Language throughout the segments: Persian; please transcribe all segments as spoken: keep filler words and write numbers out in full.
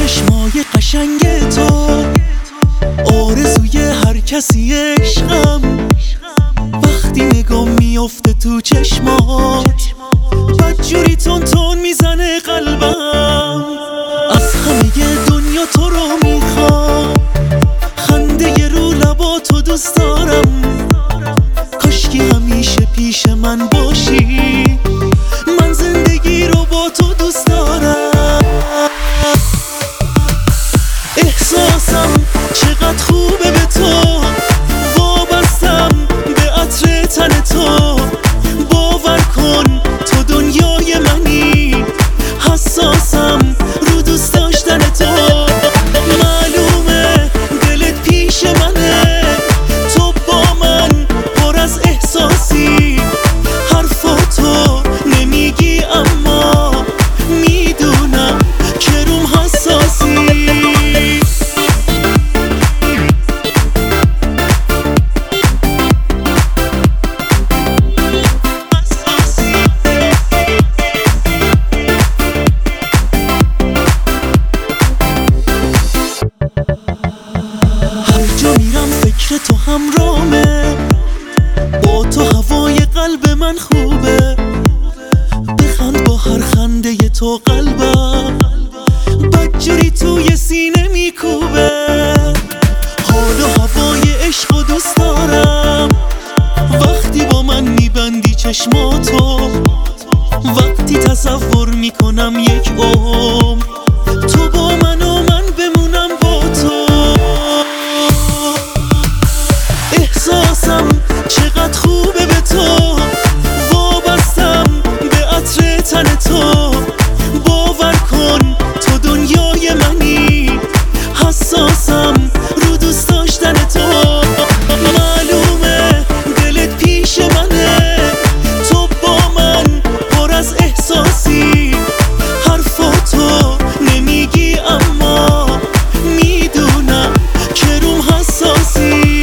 چشمای قشنگ تو آرزوی هر کسی عشقم. وقتی نگاه میافته تو چشمات بدجوری تون تون میزنه قلبم. از همه دنیا تو رو میخوام، خنده رو لباتو دوست دارم. کاشکی همیشه پیش من باشی، من زندگی رو با تو دوست دارم. احساسم چقدر خوبه به تو، وابستم به عطر تن تو. باور کن تو دنیای منی، حساسم رو دوست داشتن تو. معلومه دلت پیش منه، تو با من پر از احساسی. حرفاتو نمیگی اما میدونم که روم حساسی. فکر تو همرامه، با تو هوای قلب من خوبه. بخند با هر خنده تو قلبم بدجوری توی سینه میکوبه. حال و هوای عشق و دوست دارم، وقتی با من میبندی چشماتو. وقتی تصور میکنم یک عمر تو با من و من بمونم با تو. احساسم چقدر خوبه به تو، وابستم به عطر تن تو. باور کن تو دنیای منی، حساسم رو دوست داشتن تو. معلومه دلت پیش منه، تو با من پر از احساسی. حرفاتو نمیگی اما میدونم که روم حساسی.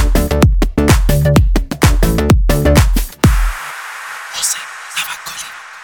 حسین توکلی.